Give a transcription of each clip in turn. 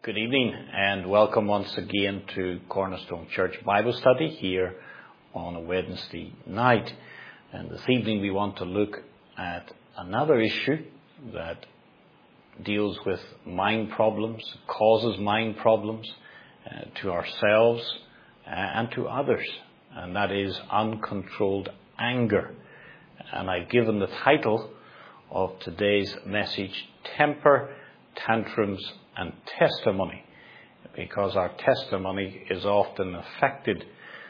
Good evening and welcome once again to Cornerstone Church Bible Study here on a Wednesday night. And this evening we want to look at another issue that deals with mind problems, causes mind problems to ourselves and to others. And that is uncontrolled anger. And I've given the title of today's message, Temper, Tantrums and Testimony, because our testimony is often affected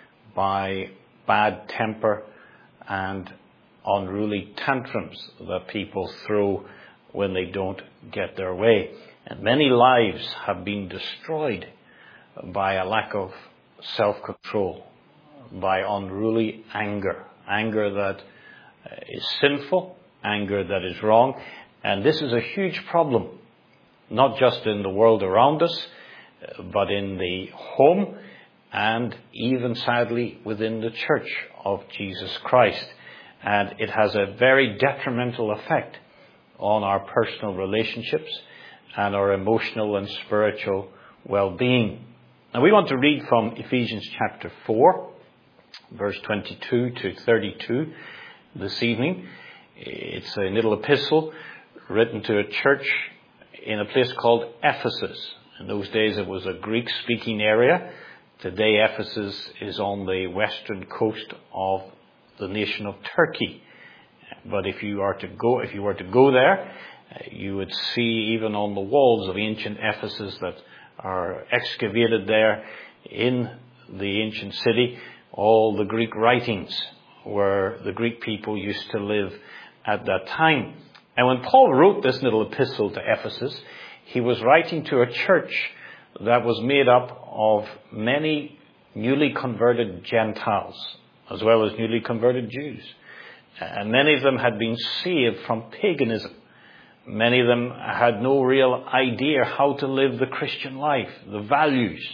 by bad temper and unruly tantrums that people throw when they don't get their way. And many lives have been destroyed by a lack of self-control, by unruly anger that is sinful, anger that is wrong. And this is a huge problem, not just in the world around us, but in the home and even sadly within the church of Jesus Christ. And it has a very detrimental effect on our personal relationships and our emotional and spiritual well-being. Now we want to read from Ephesians chapter 4, verse 22 to 32 this evening. It's a little epistle written to a church in a place called Ephesus. In those days it was a Greek-speaking area. Today Ephesus is on the western coast of the nation of Turkey. But if you were to go there, you would see even on the walls of ancient Ephesus that are excavated there in the ancient city, all the Greek writings where the Greek people used to live at that time. And when Paul wrote this little epistle to Ephesus, he was writing to a church that was made up of many newly converted Gentiles, as well as newly converted Jews. And many of them had been saved from paganism. Many of them had no real idea how to live the Christian life, the values,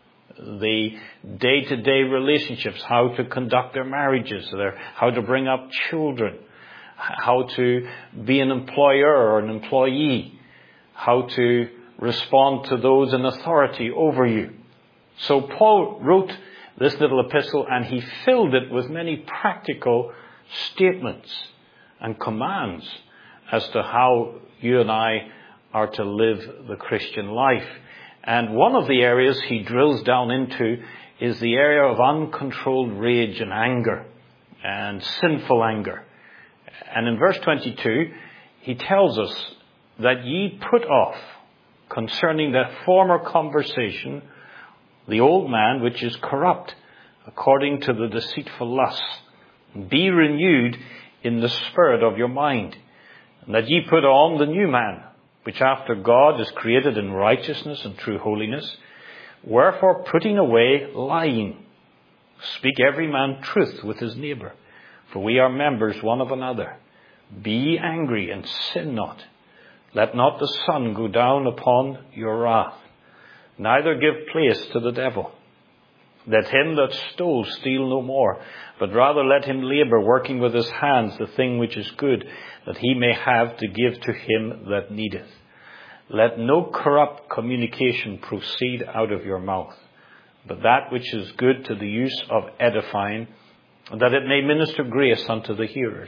the day-to-day relationships, how to conduct their marriages, how to bring up children, how to be an employer or an employee, how to respond to those in authority over you. So Paul wrote this little epistle and he filled it with many practical statements and commands as to how you and I are to live the Christian life. And one of the areas he drills down into is the area of uncontrolled rage and anger and sinful anger. And in verse 22, he tells us that ye put off concerning that former conversation the old man which is corrupt according to the deceitful lusts. Be renewed in the spirit of your mind, and that ye put on the new man, which after God is created in righteousness and true holiness. Wherefore, putting away lying, speak every man truth with his neighbour, for we are members one of another. Be angry and sin not. Let not the sun go down upon your wrath. Neither give place to the devil. Let him that stole steal no more, but rather let him labour, working with his hands the thing which is good, that he may have to give to him that needeth. Let no corrupt communication proceed out of your mouth, but that which is good to the use of edifying, that it may minister grace unto the hearers.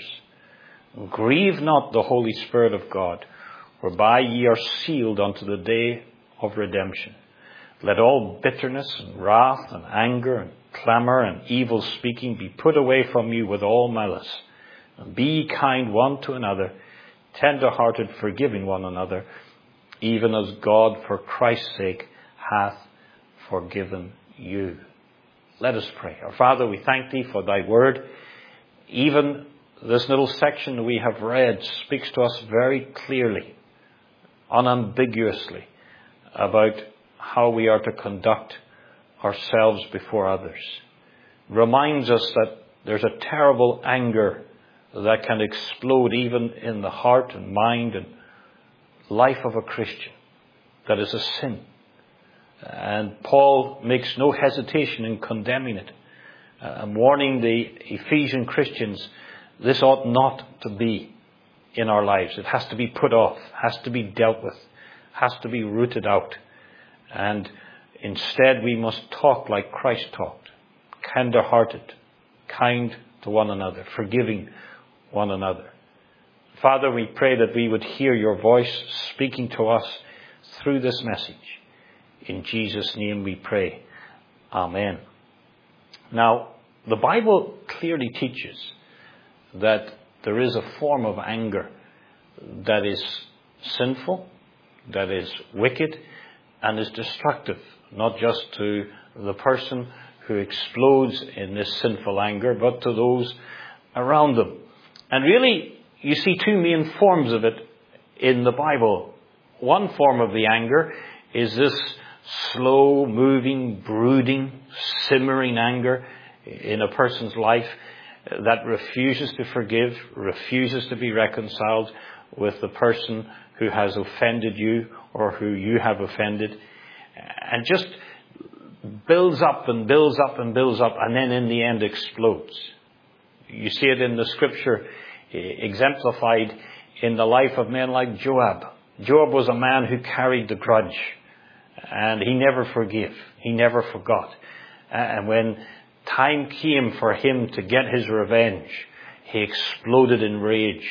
Grieve not the Holy Spirit of God, whereby ye are sealed unto the day of redemption. Let all bitterness and wrath and anger and clamour and evil speaking be put away from you with all malice. And be ye kind one to another, tender-hearted, forgiving one another, even as God for Christ's sake hath forgiven you. Let us pray. Our Father, we thank thee for thy word. Even this little section we have read speaks to us very clearly, unambiguously, about how we are to conduct ourselves before others. Reminds us that there's a terrible anger that can explode even in the heart and mind and life of a Christian. That is a sin. And Paul makes no hesitation in condemning it, and warning the Ephesian Christians, this ought not to be in our lives. It has to be put off, has to be dealt with, has to be rooted out. And instead we must talk like Christ talked, tender-hearted, kind to one another, forgiving one another. Father, we pray that we would hear your voice speaking to us through this message. In Jesus' name we pray. Amen. Now, the Bible clearly teaches that there is a form of anger that is sinful, that is wicked, and is destructive, not just to the person who explodes in this sinful anger, but to those around them. And really, you see two main forms of it in the Bible. One form of the anger is this slow-moving, brooding, simmering anger in a person's life that refuses to forgive, refuses to be reconciled with the person who has offended you or who you have offended, and just builds up and builds up and builds up, and then in the end explodes. You see it in the scripture exemplified in the life of men like Joab. Joab was a man who carried the grudge, and he never forgave. He never forgot. And when time came for him to get his revenge, he exploded in rage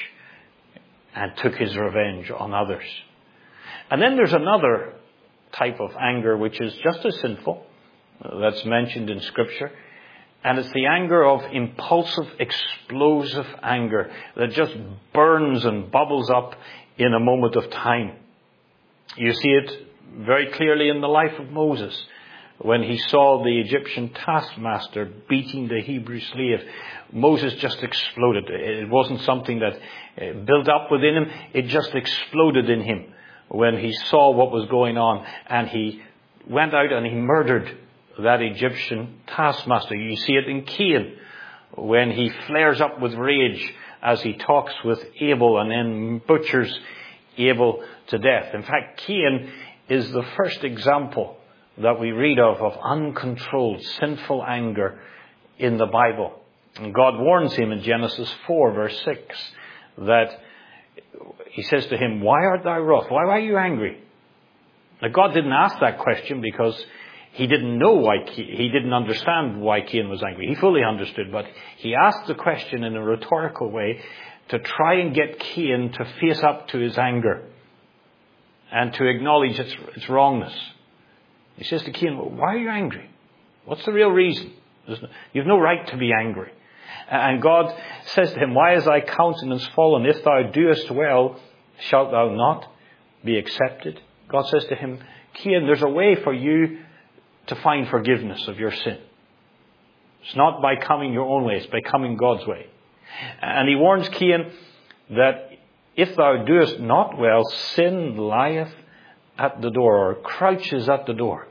and took his revenge on others. And then there's another type of anger which is just as sinful, that's mentioned in Scripture. And it's the anger of impulsive, explosive anger that just burns and bubbles up in a moment of time. You see it very clearly in the life of Moses. When he saw the Egyptian taskmaster beating the Hebrew slave, Moses just exploded. It wasn't something that built up within him. It just exploded in him when he saw what was going on. And he went out and he murdered that Egyptian taskmaster. You see it in Cain when he flares up with rage as he talks with Abel and then butchers Abel to death. In fact, Cain is the first example that we read of uncontrolled, sinful anger in the Bible. And God warns him in Genesis 4, verse 6, that he says to him, "Why art thou wroth? Why are you angry?" Now, God didn't ask that question because he didn't know why he didn't understand why Cain was angry. He fully understood, but he asked the question in a rhetorical way to try and get Cain to face up to his anger and to acknowledge its wrongness. He says to Cain, "Well, why are you angry? What's the real reason? You have no right to be angry." And God says to him, "Why is thy countenance fallen? If thou doest well, shalt thou not be accepted?" God says to him, "Cain, there's a way for you to find forgiveness of your sin. It's not by coming your own way, it's by coming God's way." And he warns Cain that if thou doest not well, sin lieth at the door, or crouches at the door.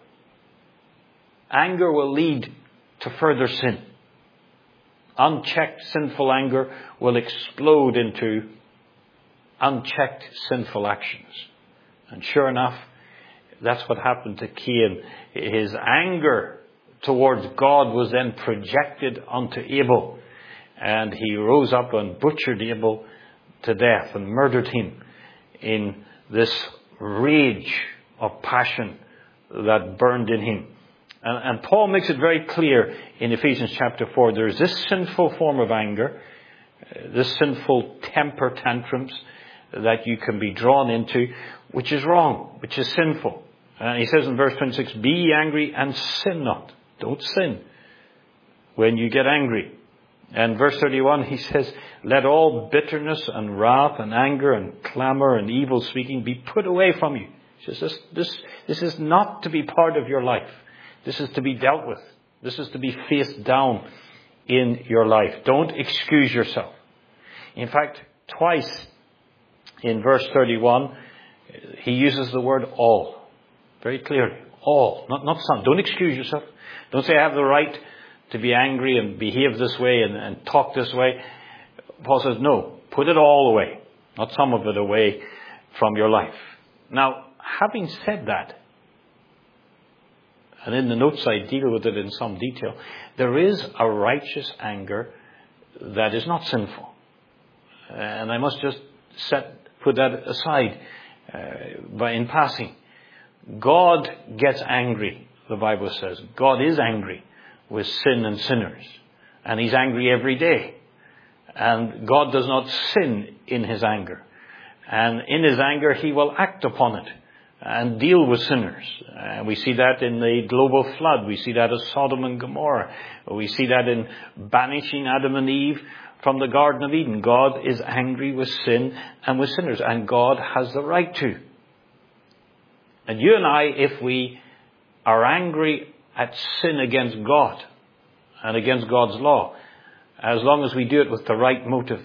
Anger will lead to further sin. Unchecked sinful anger will explode into unchecked sinful actions. And sure enough, that's what happened to Cain. His anger towards God was then projected onto Abel. And he rose up and butchered Abel to death and murdered him in this rage of passion that burned in him. And Paul makes it very clear in Ephesians chapter 4, there's this sinful form of anger, this sinful temper tantrums that you can be drawn into, which is wrong, which is sinful. And he says in verse 26, "Be ye angry and sin not." Don't sin when you get angry. And verse 31, he says, "Let all bitterness and wrath and anger and clamor and evil speaking be put away from you." He says, this is not to be part of your life. This is to be dealt with. This is to be faced down in your life. Don't excuse yourself. In fact, twice in verse 31, he uses the word all. Very clearly. All. Not some. Don't excuse yourself. Don't say I have the right to be angry and behave this way and talk this way. Paul says, no. Put it all away. Not some of it away from your life. Now, having said that, and in the notes I deal with it in some detail, there is a righteous anger that is not sinful. And I must just put that aside in passing. God gets angry, the Bible says. God is angry with sin and sinners. And He's angry every day. And God does not sin in His anger. And in His anger, He will act upon it and deal with sinners. We see that in the global flood. We see that as Sodom and Gomorrah. We see that in banishing Adam and Eve from the Garden of Eden. God is angry with sin and with sinners. And God has the right to. And you and I, if we are angry at sin against God and against God's law, as long as we do it with the right motive,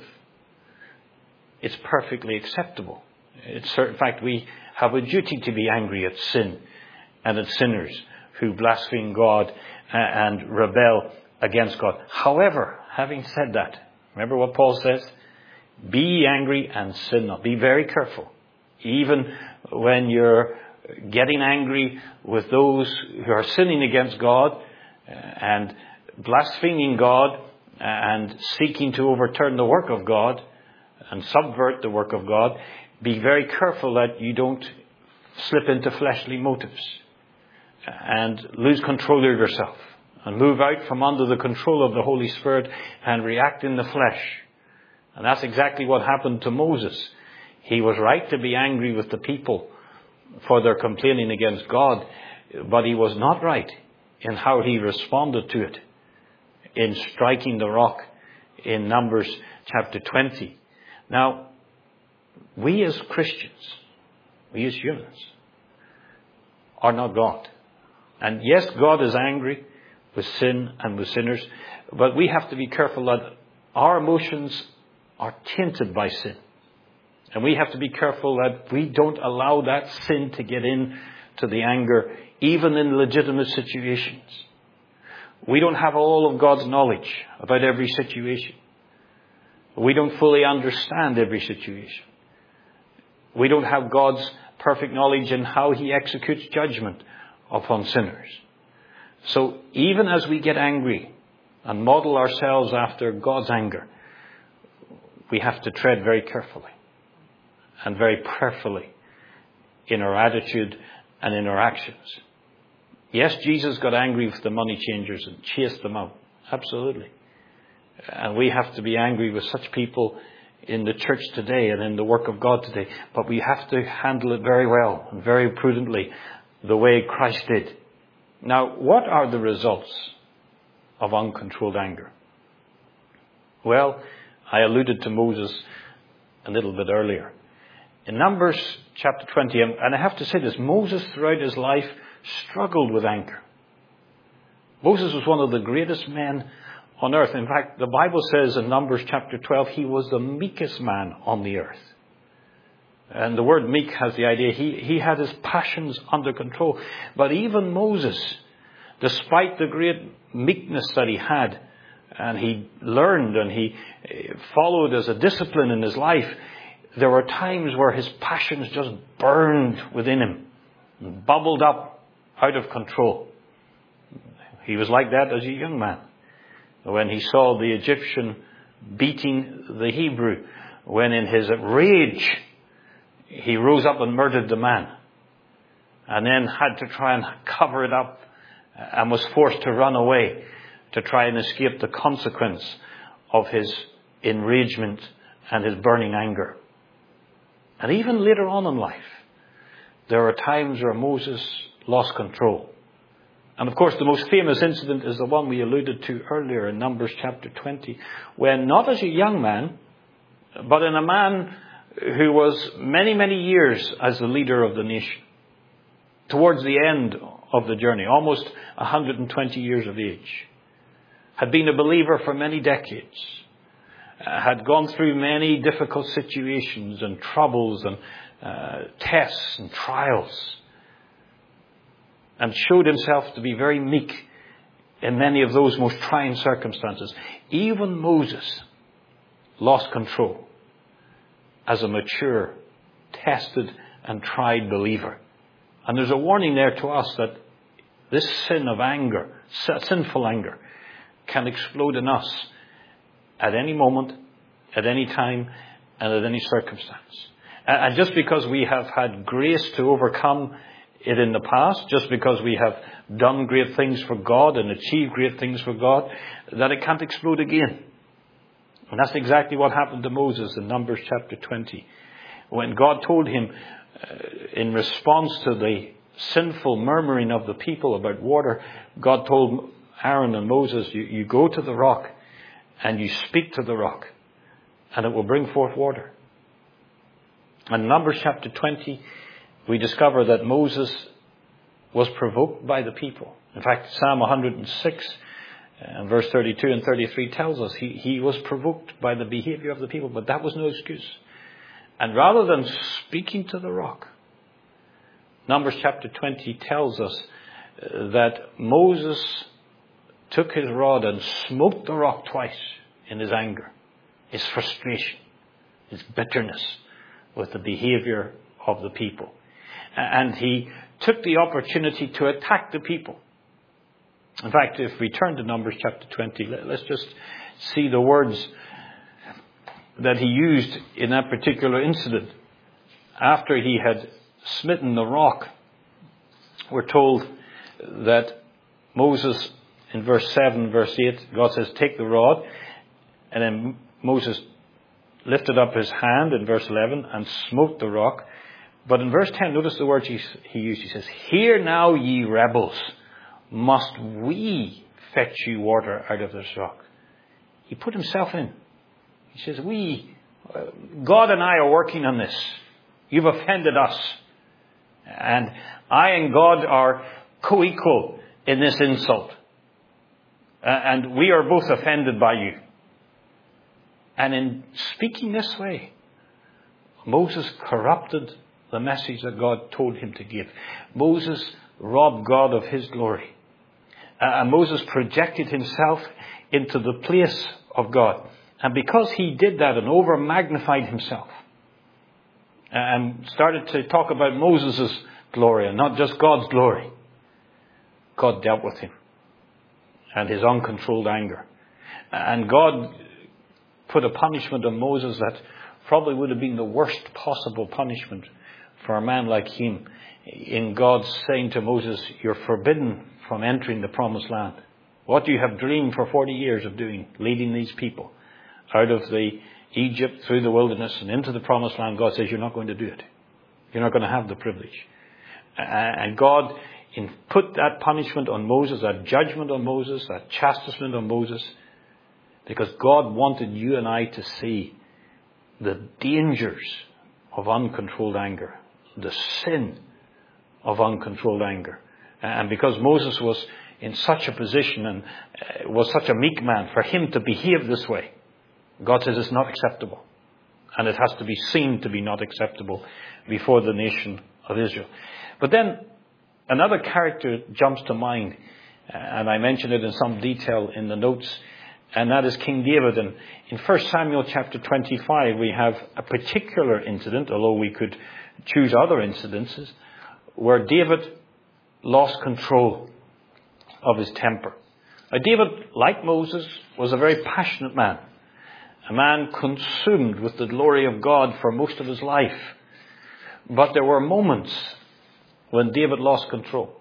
it's perfectly acceptable. In fact, we have a duty to be angry at sin and at sinners who blaspheme God and rebel against God. However, having said that, remember what Paul says? Be angry and sin not. Be very careful. Even when you're getting angry with those who are sinning against God and blaspheming God and seeking to overturn the work of God and subvert the work of God, be very careful that you don't slip into fleshly motives and lose control of yourself and move out from under the control of the Holy Spirit and react in the flesh. And that's exactly what happened to Moses. He was right to be angry with the people for their complaining against God, but he was not right in how he responded to it in striking the rock in Numbers chapter 20. Now, we as Christians, we as humans, are not God. And yes, God is angry with sin and with sinners, but we have to be careful that our emotions are tainted by sin. And we have to be careful that we don't allow that sin to get in to the anger, even in legitimate situations. We don't have all of God's knowledge about every situation. We don't fully understand every situation. We don't have God's perfect knowledge in how He executes judgment upon sinners. So even as we get angry and model ourselves after God's anger, we have to tread very carefully and very prayerfully in our attitude and in our actions. Yes, Jesus got angry with the money changers and chased them out. Absolutely. And we have to be angry with such people in the church today and in the work of God today. But we have to handle it very well and very prudently, the way Christ did. Now, what are the results of uncontrolled anger? Well, I alluded to Moses a little bit earlier. In Numbers chapter 20, and I have to say this, Moses throughout his life struggled with anger. Moses was one of the greatest men on earth. In fact, the Bible says in Numbers chapter 12, he was the meekest man on the earth. And the word meek has the idea he had his passions under control. But even Moses, despite the great meekness that he had, and he learned and he followed as a discipline in his life, there were times where his passions just burned within him and bubbled up out of control. He was like that as a young man. When he saw the Egyptian beating the Hebrew, when in his rage he rose up and murdered the man, and then had to try and cover it up and was forced to run away to try and escape the consequence of his enragement and his burning anger. And even later on in life, there are times where Moses lost control. And of course, the most famous incident is the one we alluded to earlier in Numbers chapter 20, when not as a young man, but in a man who was many, many years as the leader of the nation, towards the end of the journey, almost 120 years of age, had been a believer for many decades, had gone through many difficult situations and troubles and tests and trials, and showed himself to be very meek in many of those most trying circumstances. Even Moses lost control as a mature, tested and tried believer. And there's a warning there to us that this sin of anger, sinful anger, can explode in us at any moment, at any time, and at any circumstance. And just because we have had grace to overcome it in the past, just because we have done great things for God and achieved great things for God, that it can't explode again. And that's exactly what happened to Moses in Numbers chapter 20. When God told him, in response to the sinful murmuring of the people about water, God told Aaron and Moses, you go to the rock and you speak to the rock, and it will bring forth water. And in Numbers chapter 20, we discover that Moses was provoked by the people. In fact, Psalm 106 and verse 32 and 33 tells us he was provoked by the behavior of the people, but that was no excuse. And rather than speaking to the rock, Numbers chapter 20 tells us that Moses took his rod and smote the rock twice in his anger, his frustration, his bitterness with the behavior of the people. And he took the opportunity to attack the people. In fact, if we turn to Numbers chapter 20, let's just see the words that he used in that particular incident. After he had smitten the rock, we're told that Moses, in verse 7, verse 8, God says, take the rod. And then Moses lifted up his hand in verse 11 and smote the rock. But in verse 10, notice the words he used. He says, hear now, ye rebels, must we fetch you water out of this rock? He put himself in. He says, God and I are working on this. You've offended us. And I and God are co-equal in this insult. And we are both offended by you. And in speaking this way, Moses corrupted the message that God told him to give. Moses robbed God of his glory. And Moses projected himself into the place of God. And because he did that and over-magnified himself and started to talk about Moses' glory and not just God's glory, God dealt with him and his uncontrolled anger. And God put a punishment on Moses that probably would have been the worst possible punishment for a man like him, in God saying to Moses, you're forbidden from entering the promised land. What you have dreamed for 40 years of doing, leading these people out of Egypt through the wilderness and into the promised land, God says you're not going to do it. You're not going to have the privilege. And God put that punishment on Moses, that judgment on Moses, that chastisement on Moses, because God wanted you and I to see the dangers of uncontrolled anger, the sin of uncontrolled anger. And because Moses was in such a position and was such a meek man, for him to behave this way, God says it's not acceptable. And it has to be seen to be not acceptable before the nation of Israel. But then another character jumps to mind, and I mentioned it in some detail in the notes, and that is King David. And in 1 Samuel chapter 25, we have a particular incident, although we could choose other incidences, where David lost control of his temper. Now, David, like Moses, was a very passionate man. A man consumed with the glory of God for most of his life. But there were moments when David lost control.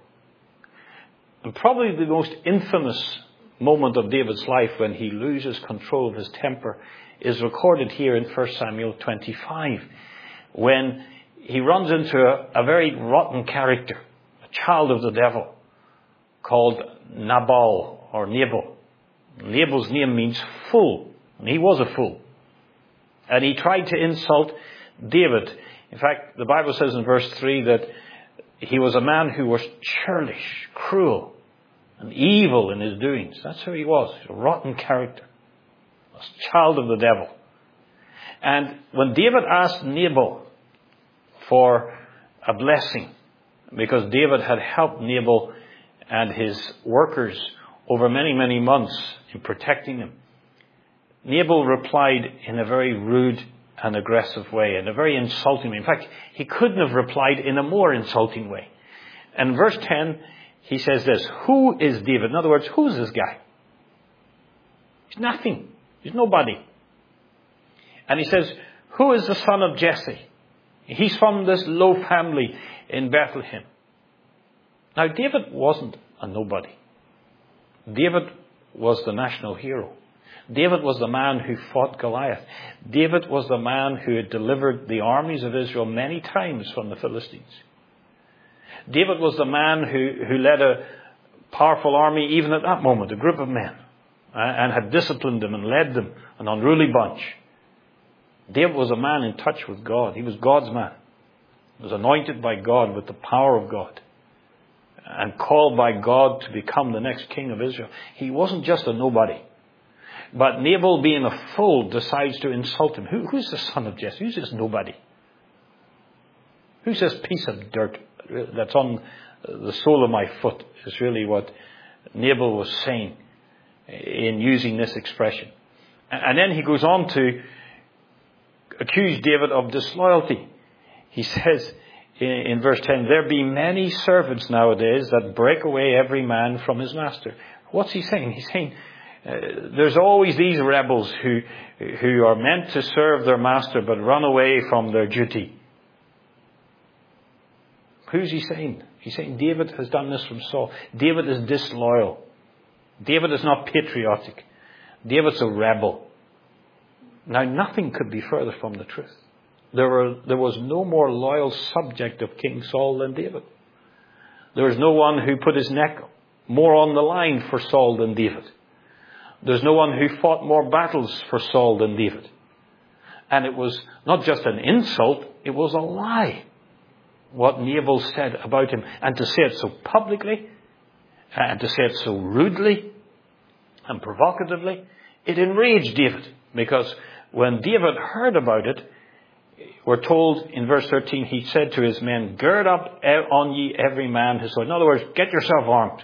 And probably the most infamous moment of David's life when he loses control of his temper is recorded here in 1 Samuel 25, when he runs into a very rotten character, a child of the devil, called Nabal or Nabal. Nabal's name means fool, and he was a fool. And he tried to insult David. In fact, the Bible says in verse 3 that he was a man who was churlish, cruel, and evil in his doings. That's who he was, a rotten character, a child of the devil. And when David asked Nabal for a blessing, because David had helped Nabal and his workers over many, many months in protecting him, Nabal replied in a very rude and aggressive way, in a very insulting way. In fact, he couldn't have replied in a more insulting way. And verse 10, he says this, who is David? In other words, who's this guy? He's nothing. He's nobody. And he says, who is the son of Jesse? He's from this low family in Bethlehem. Now, David wasn't a nobody. David was the national hero. David was the man who fought Goliath. David was the man who had delivered the armies of Israel many times from the Philistines. David was the man who led a powerful army even at that moment, a group of men, and had disciplined them and led them, an unruly bunch. David was a man in touch with God. He was God's man. He was anointed by God with the power of God and called by God to become the next king of Israel. He wasn't just a nobody. But Nabal, being a fool, decides to insult him. Who's the son of Jesse? Who's this nobody? Who's this piece of dirt that's on the sole of my foot, is really what Nabal was saying in using this expression. And then he goes on to accuse David of disloyalty. He says in verse 10, there be many servants nowadays that break away every man from his master. What's he saying? He's saying there's always these rebels who are meant to serve their master but run away from their duty. Who's he saying? He's saying David has done this from Saul. David is disloyal. David is not patriotic. David's a rebel. Now, nothing could be further from the truth. There was no more loyal subject of King Saul than David. There was no one who put his neck more on the line for Saul than David. There's no one who fought more battles for Saul than David. And it was not just an insult, it was a lie, what Nabal said about him. And to say it so publicly, and to say it so rudely and provocatively, it enraged David. Because when David heard about it, we're told in verse 13, he said to his men, gird up on ye every man his sword. In other words, get yourself armed.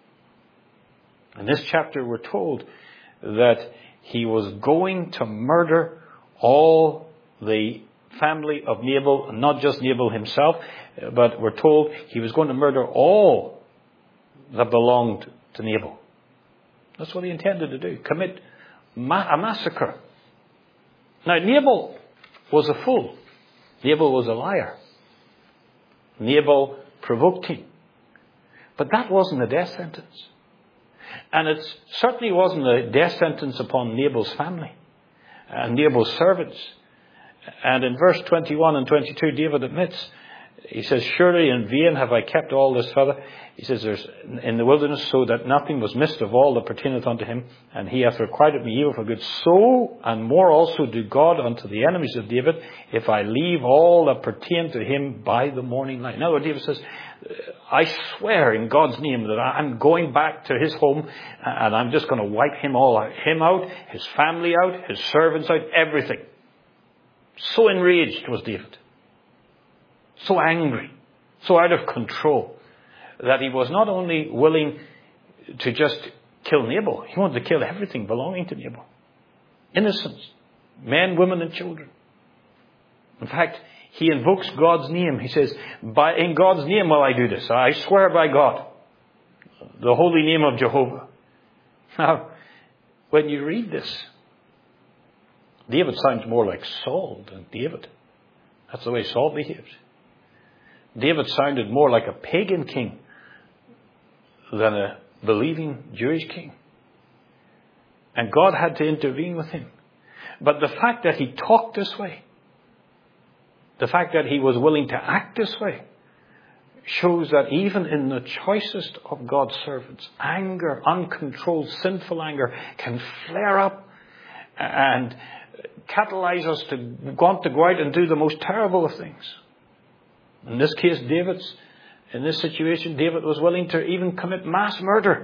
In this chapter we're told that he was going to murder all the family of Nabal, not just Nabal himself, but we're told he was going to murder all that belonged to Nabal. That's what he intended to do, commit a massacre. Now, Nabal was a fool. Nabal was a liar. Nabal provoked him. But that wasn't a death sentence. And it certainly wasn't a death sentence upon Nabal's family and Nabal's servants. And in verse 21 and 22, David admits, he says, surely in vain have I kept all this further. He says, there's in the wilderness, so that nothing was missed of all that pertaineth unto him, and he hath requited me evil for good. So and more also do God unto the enemies of David, if I leave all that pertain to him by the morning light. Now, David says, I swear in God's name that I'm going back to his home, and I'm just going to wipe him all out. Him out, his family out, his servants out, everything. So enraged was David. So angry, so out of control, that he was not only willing to just kill Nabal, he wanted to kill everything belonging to Nabal. Innocents, men, women, and children. In fact, he invokes God's name. He says, in God's name will I do this. I swear by God, the holy name of Jehovah. Now, when you read this, David sounds more like Saul than David. That's the way Saul behaved. David sounded more like a pagan king than a believing Jewish king. And God had to intervene with him. But the fact that he talked this way, the fact that he was willing to act this way, shows that even in the choicest of God's servants, anger, uncontrolled, sinful anger, can flare up and catalyze us to want to go out and do the most terrible of things. In this case, in this situation, David was willing to even commit mass murder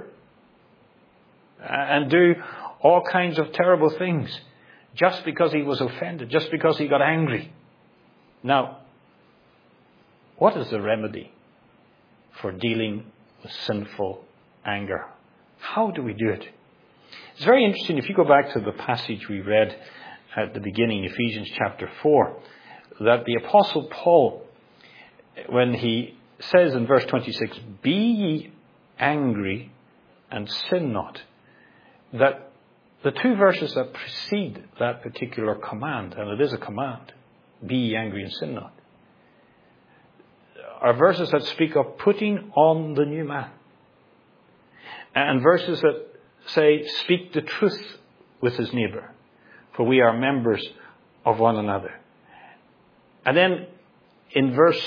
and do all kinds of terrible things just because he was offended, just because he got angry. Now, what is the remedy for dealing with sinful anger? How do we do it? It's very interesting. If you go back to the passage we read at the beginning, Ephesians chapter 4, that the Apostle Paul, when he says in verse 26, be ye angry and sin not, that the two verses that precede that particular command, and it is a command, be ye angry and sin not, are verses that speak of putting on the new man. And verses that say, speak the truth with his neighbor, for we are members of one another. And then in verse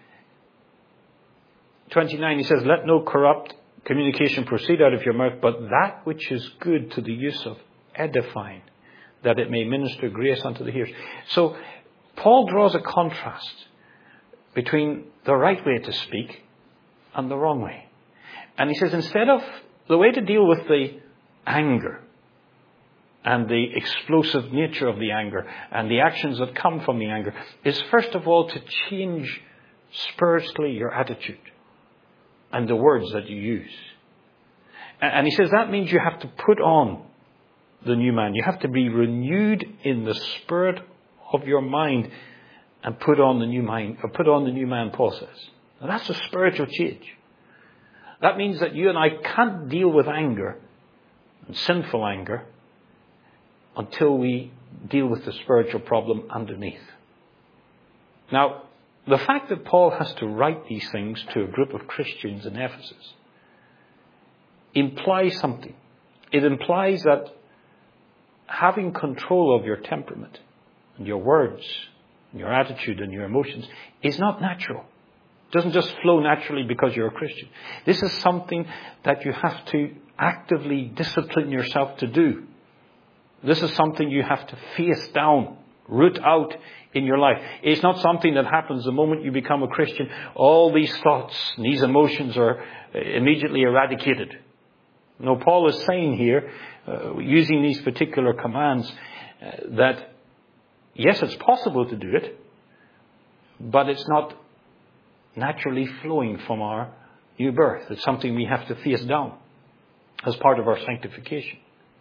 29, he says, let no corrupt communication proceed out of your mouth, but that which is good to the use of edifying, that it may minister grace unto the hearers. So Paul draws a contrast between the right way to speak and the wrong way. And he says, instead of the way to deal with the anger and the explosive nature of the anger and the actions that come from the anger, is first of all to change spiritually your attitude and the words that you use. And he says that means you have to put on the new man. You have to be renewed in the spirit of your mind and put on the new mind, or put on the new man, Paul says. And that's a spiritual change. That means that you and I can't deal with anger and sinful anger until we deal with the spiritual problem underneath. Now, the fact that Paul has to write these things to a group of Christians in Ephesus implies something. It implies that having control of your temperament and your words and your attitude and your emotions is not natural. It doesn't just flow naturally because you're a Christian. This is something that you have to actively discipline yourself to do. This is something you have to face down, root out in your life. It's not something that happens the moment you become a Christian. All these thoughts, these emotions are immediately eradicated. No, Paul is saying here, using these particular commands, that yes, it's possible to do it, but it's not naturally flowing from our new birth. It's something we have to face down as part of our sanctification.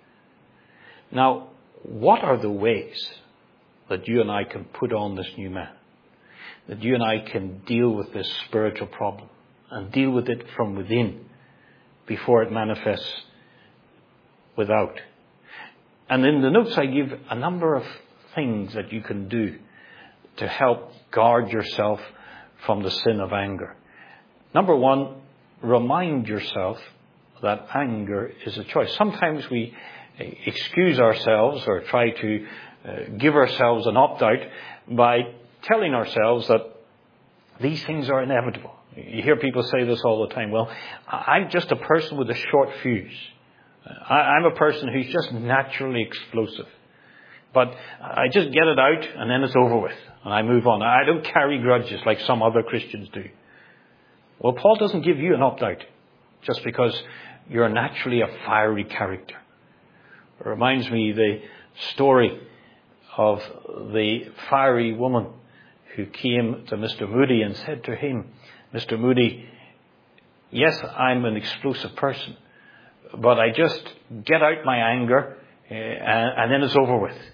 Now, what are the ways that you and I can put on this new man? That you and I can deal with this spiritual problem and deal with it from within before it manifests without. And in the notes I give a number of things that you can do to help guard yourself from the sin of anger. Number one, remind yourself that anger is a choice. Sometimes we excuse ourselves or try to give ourselves an opt-out by telling ourselves that these things are inevitable. You hear people say this all the time. Well, I'm just a person with a short fuse. I'm a person who's just naturally explosive. But I just get it out and then it's over with. And I move on. I don't carry grudges like some other Christians do. Well, Paul doesn't give you an opt-out just because you're naturally a fiery character. It reminds me the story of the fiery woman who came to Mr. Moody and said to him, Mr. Moody, yes, I'm an explosive person, but I just get out my anger and then it's over with.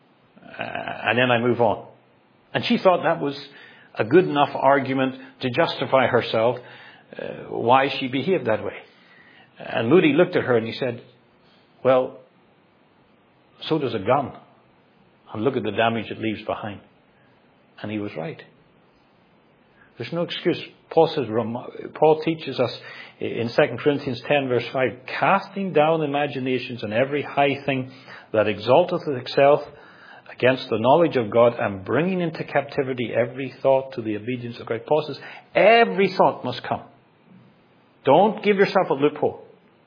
And then I move on. And she thought that was a good enough argument to justify herself why she behaved that way. And Moody looked at her and he said, well, so does a gun. And look at the damage it leaves behind. And he was right. There's no excuse. Paul teaches us in 2 Corinthians 10 verse 5, casting down imaginations and every high thing that exalteth itself against the knowledge of God, and bringing into captivity every thought to the obedience of Christ. Paul says, every thought must come. Don't give yourself a loophole.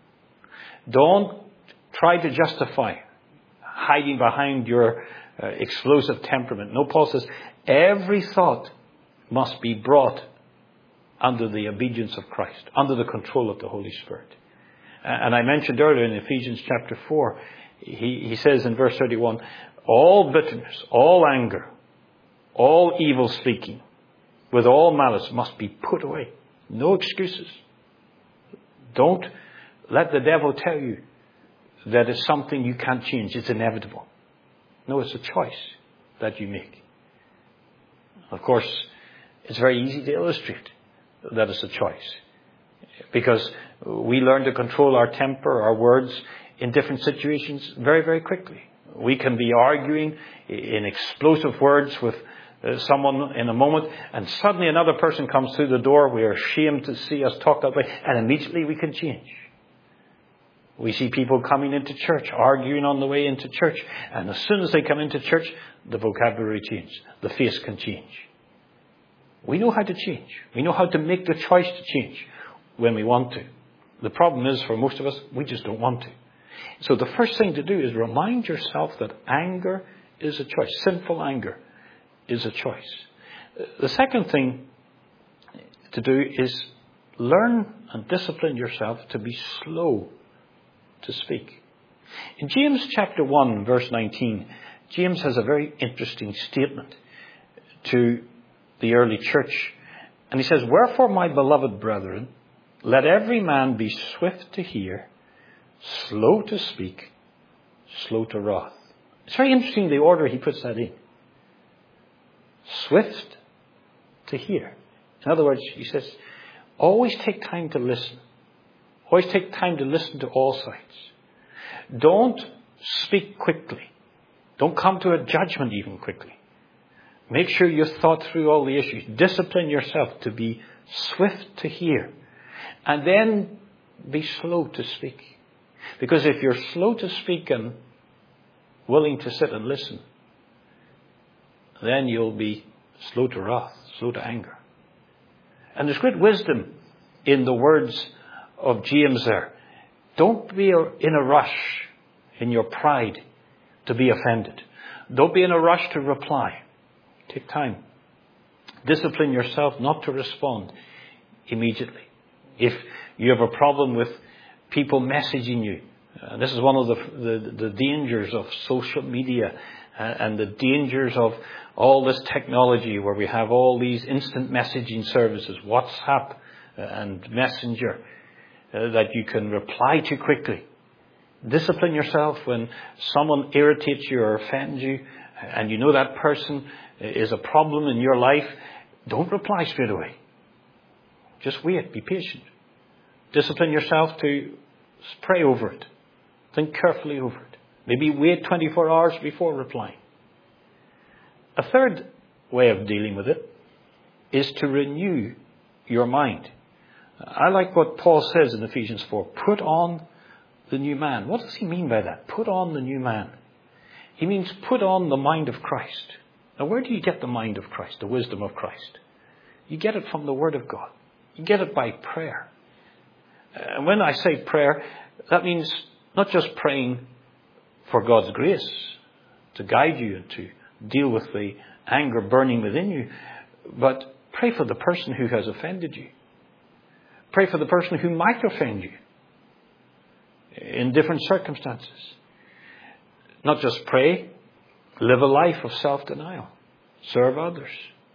Don't try to justify hiding behind your explosive temperament. No, Paul says, every thought must be brought under the obedience of Christ, under the control of the Holy Spirit. And I mentioned earlier in Ephesians chapter 4, he says in verse 31, all bitterness, all anger, all evil speaking, with all malice must be put away. No excuses. Don't let the devil tell you that it's something you can't change. It's inevitable. No, it's a choice that you make. Of course, it's very easy to illustrate that it's a choice, because we learn to control our temper, our words in different situations very, very quickly. We can be arguing in explosive words with someone in a moment, and suddenly another person comes through the door. We are ashamed to see us talk that way, and immediately we can change. We see people coming into church, arguing on the way into church, and as soon as they come into church, the vocabulary changes. The face can change. We know how to change. We know how to make the choice to change when we want to. The problem is, for most of us, we just don't want to. So the first thing to do is remind yourself that anger is a choice. Sinful anger is a choice. The second thing to do is learn and discipline yourself to be slow to speak. In James chapter 1, verse 19, James has a very interesting statement to the early church. And he says, "Wherefore, my beloved brethren, let every man be swift to hear, slow to speak, slow to wrath." It's very interesting the order he puts that in. Swift to hear. In other words, he says, always take time to listen. Always take time to listen to all sides. Don't speak quickly. Don't come to a judgment even quickly. Make sure you've thought through all the issues. Discipline yourself to be swift to hear. And then be slow to speak. Because if you're slow to speak and willing to sit and listen, then you'll be slow to wrath, slow to anger. And there's great wisdom in the words of James there. Don't be in a rush in your pride to be offended. Don't be in a rush to reply. Take time. Discipline yourself not to respond immediately. If you have a problem with people messaging you, this is one of the dangers of social media and the dangers of all this technology where we have all these instant messaging services, WhatsApp and Messenger, that you can reply to quickly. Discipline yourself when someone irritates you or offends you and you know that person is a problem in your life. Don't reply straight away. Just wait. Be patient. Discipline yourself to pray over it. Think carefully over it. Maybe wait 24 hours before replying. A third way of dealing with it is to renew your mind. I like what Paul says in Ephesians 4. Put on the new man. What does he mean by that? Put on the new man. He means put on the mind of Christ. Now, where do you get the mind of Christ, the wisdom of Christ? You get it from the Word of God. You get it by prayer. And when I say prayer, that means not just praying for God's grace to guide you and to deal with the anger burning within you, but pray for the person who has offended you. Pray for the person who might offend you in different circumstances. Not just pray, live a life of self-denial. Serve others.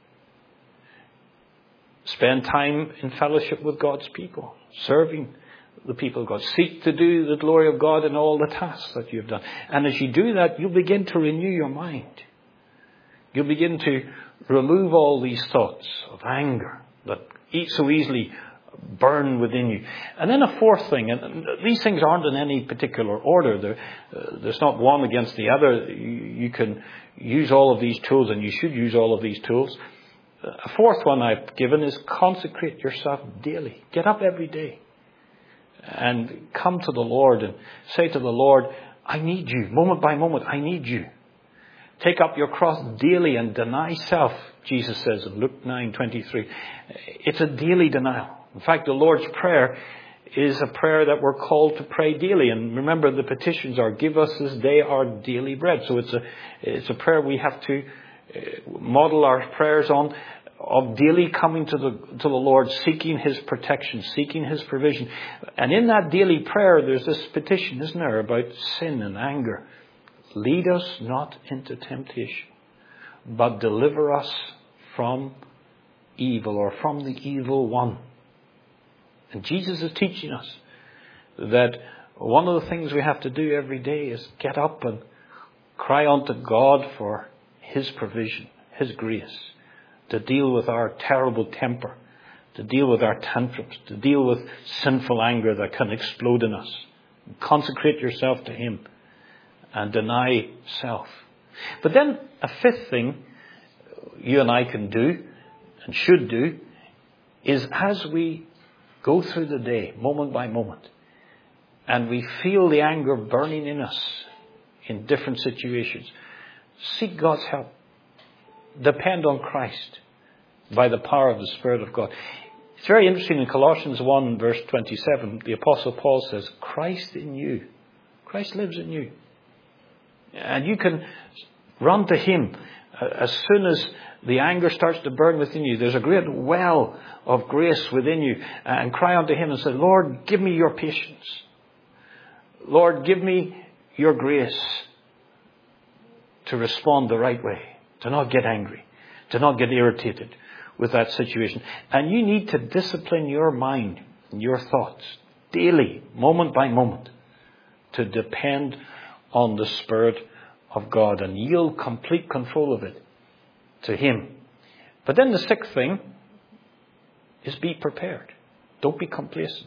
Spend time in fellowship with God's people, serving the people of God. Seek to do the glory of God in all the tasks that you've done. And as you do that, you'll begin to renew your mind. You'll begin to remove all these thoughts of anger that so easily burn within you. And then a fourth thing, and these things aren't in any particular order. There's not one against the other. You can use all of these tools, and you should use all of these tools. A fourth one I've given is consecrate yourself daily. Get up every day and come to the Lord and say to the Lord, I need you. Moment by moment, I need you. Take up your cross daily and deny self, Jesus says in Luke 9:23. It's a daily denial. In fact, the Lord's Prayer is a prayer that we're called to pray daily. And remember, the petitions are, give us this day our daily bread. So it's a prayer we have to model our prayers on, of daily coming to the Lord, seeking His protection, seeking His provision. And in that daily prayer, there's this petition, isn't there, about sin and anger. Lead us not into temptation, but deliver us from evil, or from the evil one. And Jesus is teaching us that one of the things we have to do every day is get up and cry unto God for His provision, His grace, to deal with our terrible temper, to deal with our tantrums, to deal with sinful anger that can explode in us. Consecrate yourself to Him and deny self. But then a fifth thing you and I can do and should do is, as we go through the day, moment by moment, and we feel the anger burning in us in different situations, seek God's help. Depend on Christ by the power of the Spirit of God. It's very interesting in Colossians 1 verse 27, the Apostle Paul says, Christ in you. Christ lives in you. And you can run to Him as soon as the anger starts to burn within you. There's a great well of grace within you, and cry unto Him and say, Lord, give me your patience. Lord, give me your grace to respond the right way, to not get angry, to not get irritated with that situation. And you need to discipline your mind and your thoughts daily, moment by moment, to depend on the Spirit of God and yield complete control of it to Him. But then the sixth thing is be prepared. Don't be complacent.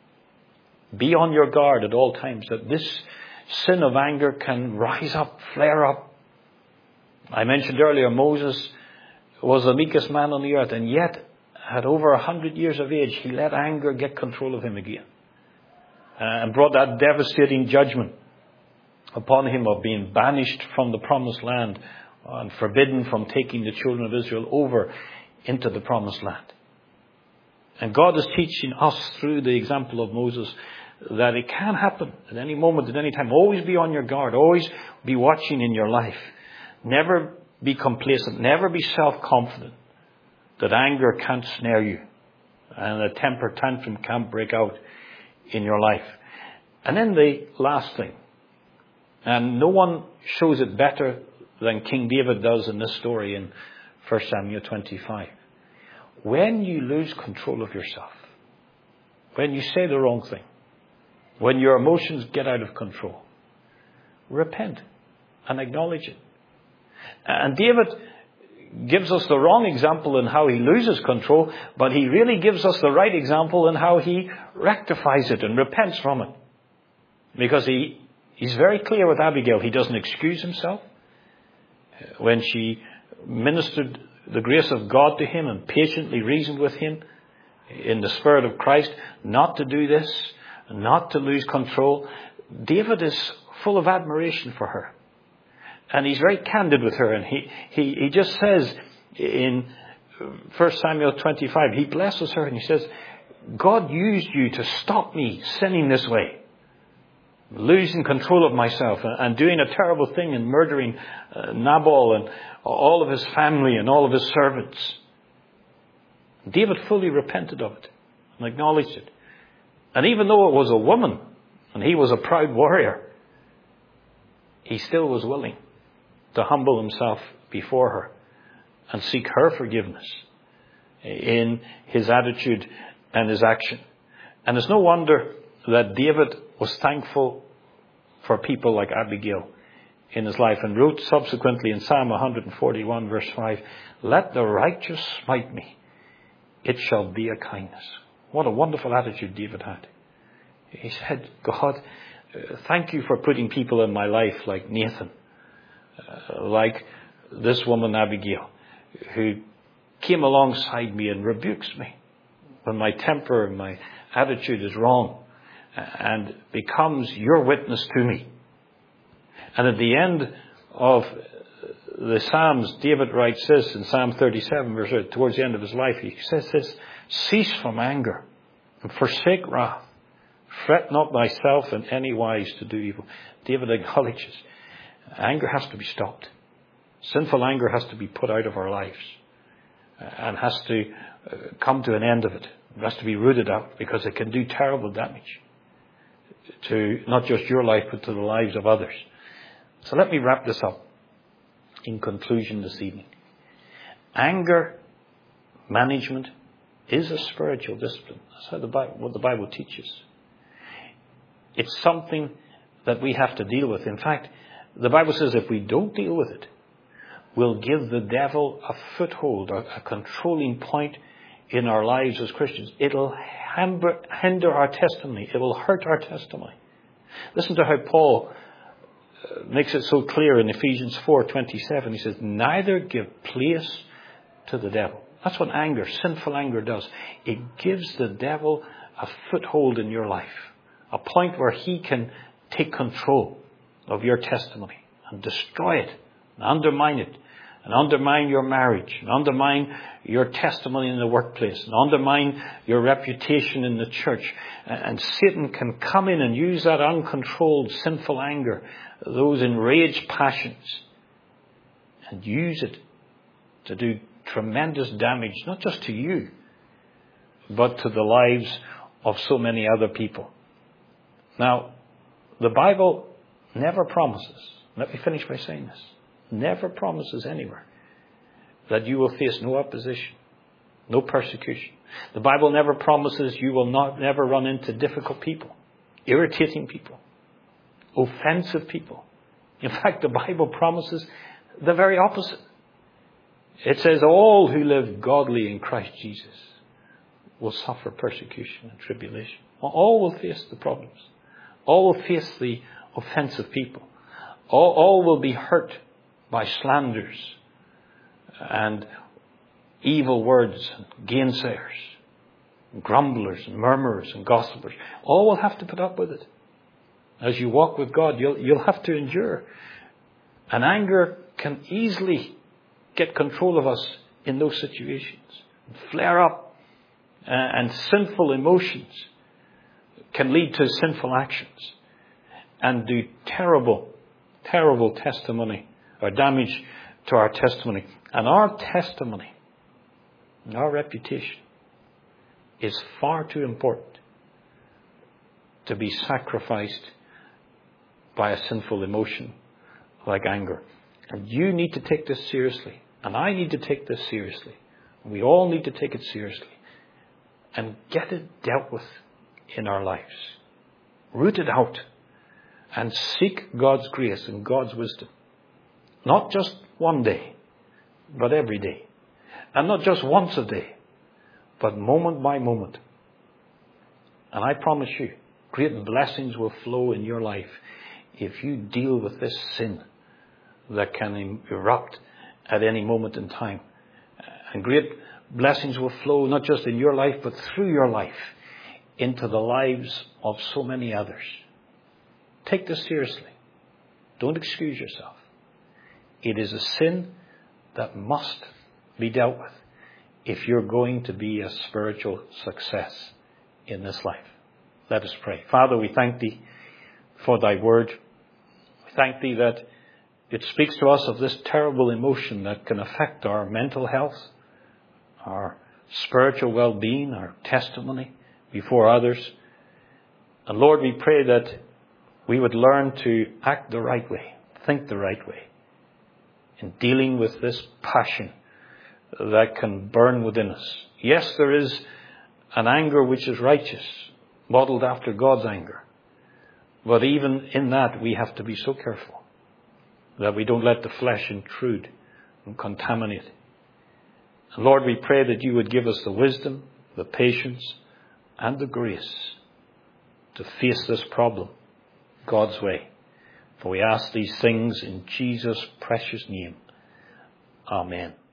Be on your guard at all times, that this sin of anger can rise up, flare up. I mentioned earlier, Moses was the meekest man on the earth, and yet at over 100 years of age, he let anger get control of him again, and brought that devastating judgment upon him of being banished from the promised land and forbidden from taking the children of Israel over into the promised land. And God is teaching us through the example of Moses that it can happen at any moment, at any time. Always be on your guard. Always be watching in your life. Never be complacent. Never be self-confident that anger can't snare you and a temper tantrum can't break out in your life. And then the last thing, and no one shows it better than King David does in this story in 1 Samuel 25. When you lose control of yourself, when you say the wrong thing, when your emotions get out of control, repent and acknowledge it. And David gives us the wrong example in how he loses control, but he really gives us the right example in how he rectifies it and repents from it. Because he's very clear with Abigail. He doesn't excuse himself. When she ministered the grace of God to him and patiently reasoned with him in the Spirit of Christ not to do this, not to lose control, David is full of admiration for her. And he's very candid with her. And he just says in 1 Samuel 25, he blesses her and he says, God used you to stop me sinning this way, losing control of myself and doing a terrible thing and murdering Nabal and all of his family and all of his servants. David fully repented of it and acknowledged it. And even though it was a woman and he was a proud warrior, he still was willing to humble himself before her and seek her forgiveness in his attitude and his action. And it's no wonder that David was thankful for people like Abigail in his life and wrote subsequently in Psalm 141 verse 5, let the righteous smite me, it shall be a kindness. What a wonderful attitude David had. He said, God, thank you for putting people in my life like Nathan, like this woman Abigail, who came alongside me and rebukes me when my temper and my attitude is wrong, and becomes your witness to me. And at the end of the Psalms, David writes this in Psalm 37, verse 8, towards the end of his life, he says this, cease from anger and forsake wrath. Fret not thyself in any wise to do evil. David acknowledges anger has to be stopped. Sinful anger has to be put out of our lives and has to come to an end of it. It has to be rooted out because it can do terrible damage to not just your life but to the lives of others. So let me wrap this up in conclusion this evening. Anger management is a spiritual discipline. That's what the Bible teaches. It's something that we have to deal with. In fact, the Bible says if we don't deal with it, we'll give the devil a foothold, a controlling point in our lives as Christians. It'll hinder our testimony. It will hurt our testimony. Listen to how Paul makes it so clear in Ephesians 4:27. He says, neither give place to the devil. That's what anger, sinful anger does. It gives the devil a foothold in your life. A point where he can take control of your testimony and destroy it and undermine it. And undermine your marriage, and undermine your testimony in the workplace, and undermine your reputation in the church. And Satan can come in and use that uncontrolled sinful anger, those enraged passions, and use it to do tremendous damage, not just to you, but to the lives of so many other people. Now, the Bible never promises, let me finish by saying this, never promises anywhere that you will face no opposition, no persecution. The Bible never promises you will never run into difficult people, irritating people, offensive people. In fact, the Bible promises the very opposite. It says all who live godly in Christ Jesus will suffer persecution and tribulation. All will face the problems. All will face the offensive people. All will be hurt by slanders and evil words, and gainsayers, and grumblers, and murmurers, and gossipers. All will have to put up with it. As you walk with God, you'll have to endure. And anger can easily get control of us in those situations. Flare up. And sinful emotions can lead to sinful actions and do terrible, terrible testimony or damage to our testimony. And our testimony, and our reputation is far too important to be sacrificed by a sinful emotion like anger. And you need to take this seriously. And I need to take this seriously. We all need to take it seriously. And get it dealt with in our lives. Root it out. And seek God's grace and God's wisdom. Not just one day, but every day. And not just once a day, but moment by moment. And I promise you, great blessings will flow in your life if you deal with this sin that can erupt at any moment in time. And great blessings will flow not just in your life, but through your life into the lives of so many others. Take this seriously. Don't excuse yourself. It is a sin that must be dealt with if you're going to be a spiritual success in this life. Let us pray. Father, we thank Thee for Thy word. We thank Thee that it speaks to us of this terrible emotion that can affect our mental health, our spiritual well-being, our testimony before others. And Lord, we pray that we would learn to act the right way, think the right way in dealing with this passion that can burn within us. Yes, there is an anger which is righteous, modeled after God's anger. But even in that, we have to be so careful that we don't let the flesh intrude and contaminate. And Lord, we pray that you would give us the wisdom, the patience, and the grace to face this problem God's way. For we ask these things in Jesus' precious name. Amen.